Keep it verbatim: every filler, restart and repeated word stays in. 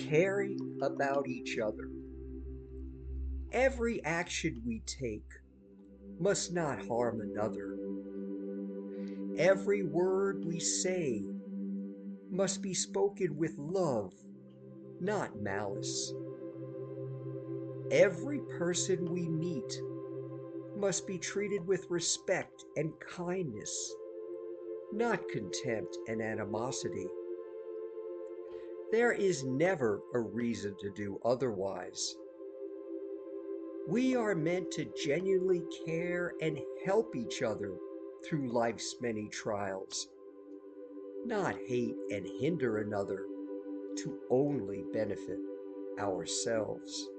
caring about each other. Every action we take must not harm another. Every word we say must be spoken with love, not malice. Every person we meet must be treated with respect and kindness, not contempt and animosity. There is never a reason to do otherwise. We are meant to genuinely care and help each other through life's many trials, not hate and hinder another to only benefit ourselves.